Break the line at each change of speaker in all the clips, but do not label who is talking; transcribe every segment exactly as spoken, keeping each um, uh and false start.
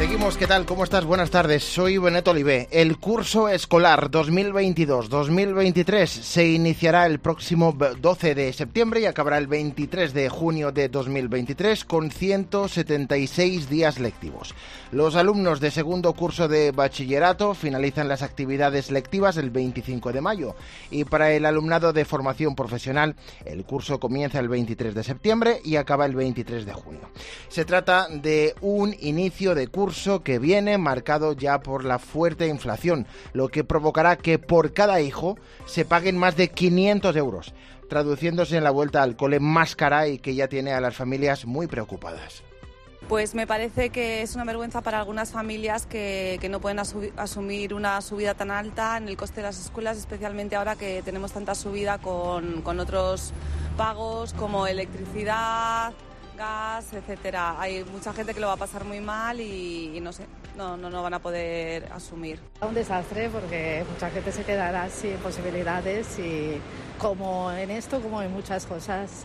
Seguimos, ¿qué tal? ¿Cómo estás? Buenas tardes, soy Benet Olivé. El curso escolar dos mil veintidós dos mil veintitrés se iniciará el próximo doce de septiembre y acabará el veintitrés de junio de dos mil veintitrés con ciento setenta y seis días lectivos. Los alumnos de segundo curso de bachillerato finalizan las actividades lectivas el veinticinco de mayo y para el alumnado de formación profesional el curso comienza el veintitrés de septiembre y acaba el veintitrés de junio. Se trata de un inicio de curso que viene marcado ya por la fuerte inflación, lo que provocará que por cada hijo se paguen más de quinientos euros, traduciéndose en la vuelta al cole más cara y que ya tiene a las familias muy preocupadas.
Pues me parece que es una vergüenza para algunas familias que, que no pueden asu- asumir una subida tan alta en el coste de las escuelas, especialmente ahora que tenemos tanta subida con, con otros pagos como electricidad, gas, etcétera. Hay mucha gente que lo va a pasar muy mal y, y no sé, no, no, no van a poder asumir.
Un desastre porque mucha gente se quedará sin posibilidades y como en esto, como en muchas cosas,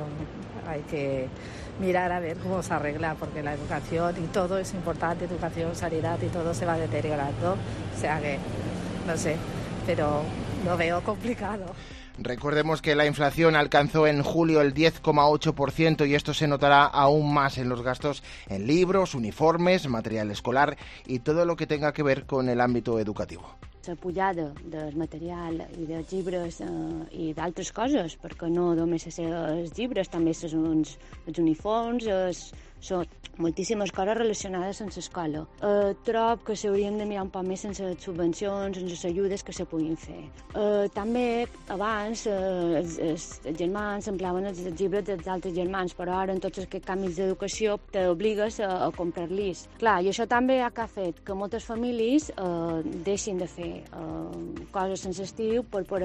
eh, hay que mirar a ver cómo se arregla porque la educación y todo es importante, educación, sanidad y todo se va deteriorando. O sea que, no sé, pero lo veo complicado.
Recordemos que la inflación alcanzó en julio el diez coma ocho por ciento y esto se notará aún más en los gastos en libros, uniformes, material escolar y todo lo que tenga que ver con el ámbito educativo.
La pujada del material i dels llibres eh, i d'altres coses, perquè no només els llibres, també són els uniforms, els, són moltíssimes coses relacionades amb l'escola. Eh, trob que s'haurien de mirar un poc més sense les subvencions, sense les ajudes que se puguin fer. Eh, també abans eh, els, els germans empleaven els llibres dels altres germans, però ara en tots aquests canvis d'educació t'obligues a, a comprar-los. Clar, i això també ha fet que moltes famílies eh, deixin de fer eh, coses sense estiu per poder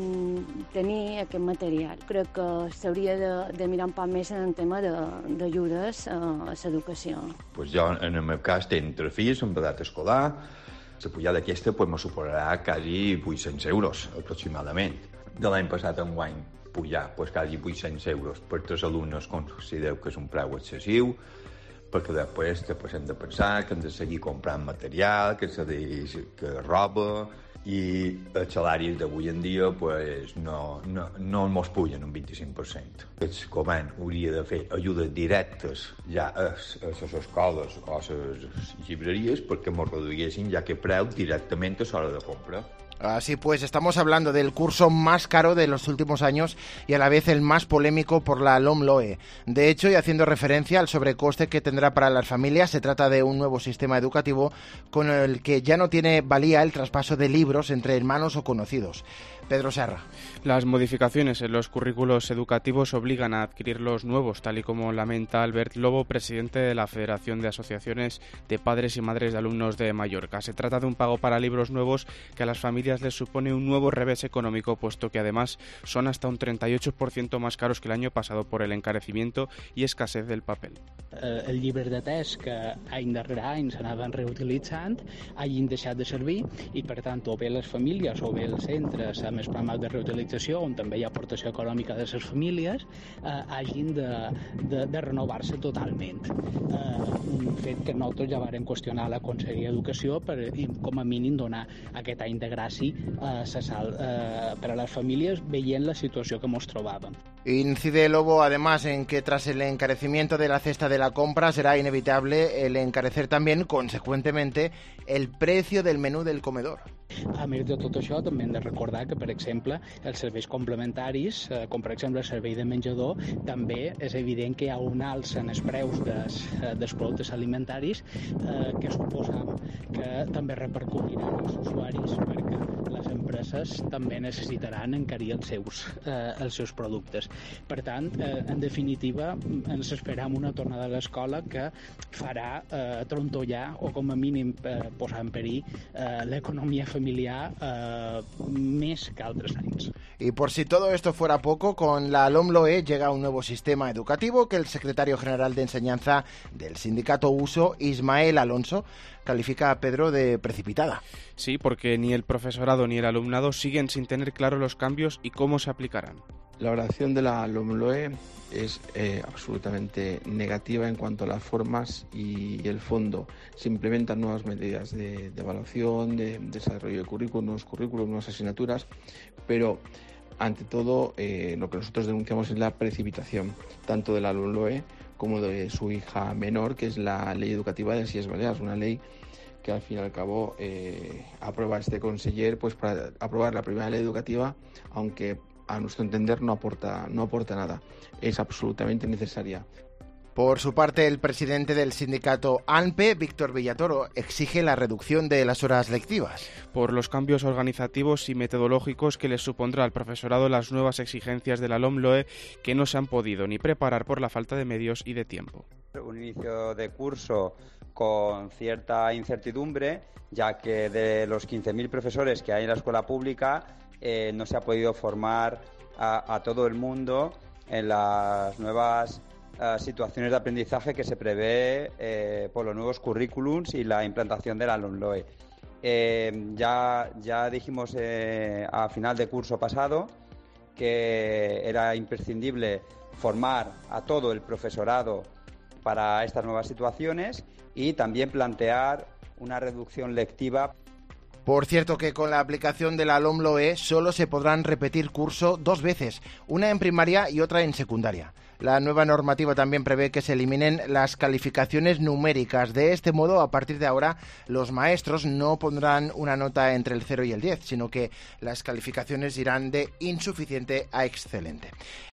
mm, tenir aquest material. Crec que s'hauria de, de mirar un poc més en el tema d'ajudes eh, a l'educació.
Pues jo, en el meu cas, tenc tres fills en edat escolar. La pujada aquesta pues, me suposarà quasi vuit-cents euros, aproximadament. De l'any passat en guany pujar pues, quasi vuit-cents euros per tres alumnes considereu que és un preu excessiu, perquè després pues, hem de pensar que hem de seguir comprant material, que s'ha de que roba, i els salaris d'avui en dia pues, no, no, no mos pugen un vint-i-cinc per cent. El govern hauria de fer ajudes directes ja a, a les escoles o a les llibreries perquè mos reduïssin ja que preu directament a l'hora de compra.
Así pues, estamos hablando del curso más caro de los últimos años y a la vez el más polémico por la LOMLOE. De hecho, y haciendo referencia al sobrecoste que tendrá para las familias, se trata de un nuevo sistema educativo con el que ya no tiene valía el traspaso de libros entre hermanos o conocidos. Pedro Serra.
Las modificaciones en los currículos educativos obligan a adquirir los nuevos, tal y como lamenta Albert Lobo, presidente de la Federación de Asociaciones de Padres y Madres de Alumnos de Mallorca. Se trata de un pago para libros nuevos que a las familias les supone un nuevo revés económico, puesto que además son hasta un treinta y ocho por ciento más caros que el año pasado por el encarecimiento y escasez del papel.
Eh, els llibres de text que any darrere any s'anaven reutilitzant hagin deixat de servir i per tant o bé les famílies o bé els centres amb els programes de reutilització on també hi ha aportació econòmica de les famílies eh, hagin de, de, de renovar-se totalment. Eh, un fet que nosaltres ja vàrem qüestionar a la Conselleria d'Educació per com a mínim donar aquest any de gràcia eh, sal, eh, per a les famílies veient la situació que ens trobàvem.
Incide Lobo además en que tras el encarecimiento de la cesta de la compra será inevitable el encarecer también, consecuentemente, el precio del menú del comedor.
A més de tot això, també hem de recordar que, per exemple, els serveis complementaris, eh, com per exemple el servei de menjador, també és evident que hi ha un alça en els preus des, dels productes alimentaris eh, que suposam que també repercutiran als usuaris perquè les empreses també necessitaran encarir els seus, eh, els seus productes. Per tant, eh, en definitiva, ens esperam una tornada a l'escola que farà eh, trontollar o com a mínim eh, posar en perill eh, l'economia familiar eh, més que altres anys.
Y por si todo esto fuera poco, con la LOMLOE llega un nuevo sistema educativo que el secretario general de Enseñanza del sindicato Uso, Ismael Alonso, califica a Pedro de precipitada.
Sí, porque ni el profesorado ni el alumnado siguen sin tener claro los cambios y cómo se aplicarán.
La valoración de la LOMLOE es eh, absolutamente negativa en cuanto a las formas y el fondo. Se implementan nuevas medidas de, de evaluación, de, de desarrollo de currículum, nuevos currículos, nuevas asignaturas, pero ante todo eh, lo que nosotros denunciamos es la precipitación, tanto de la LOMLOE como de su hija menor, que es la Ley Educativa de las Illes Balears, una ley que al fin y al cabo eh, aprueba este conseller pues para aprobar la primera ley educativa, aunque a nuestro entender no aporta, no aporta nada. Es absolutamente necesaria.
Por su parte, el presidente del sindicato ANPE, Víctor Villatoro, exige la reducción de las horas lectivas.
Por los cambios organizativos y metodológicos que les supondrá al profesorado las nuevas exigencias de la LOMLOE, que no se han podido ni preparar por la falta de medios y de tiempo.
Un inicio de curso con cierta incertidumbre, ya que de los quince mil profesores que hay en la escuela pública, eh, no se ha podido formar a, a todo el mundo en las nuevas uh, situaciones de aprendizaje que se prevé eh, por los nuevos currículums y la implantación de la LOMLOE. Eh, ya, ya dijimos eh, a final de curso pasado que era imprescindible formar a todo el profesorado para estas nuevas situaciones y también plantear una reducción lectiva.
Por cierto que con la aplicación de la LOMLOE solo se podrán repetir curso dos veces, una en primaria y otra en secundaria. La nueva normativa también prevé que se eliminen las calificaciones numéricas. De este modo, a partir de ahora, los maestros no pondrán una nota entre el cero y el diez, sino que las calificaciones irán de insuficiente a excelente.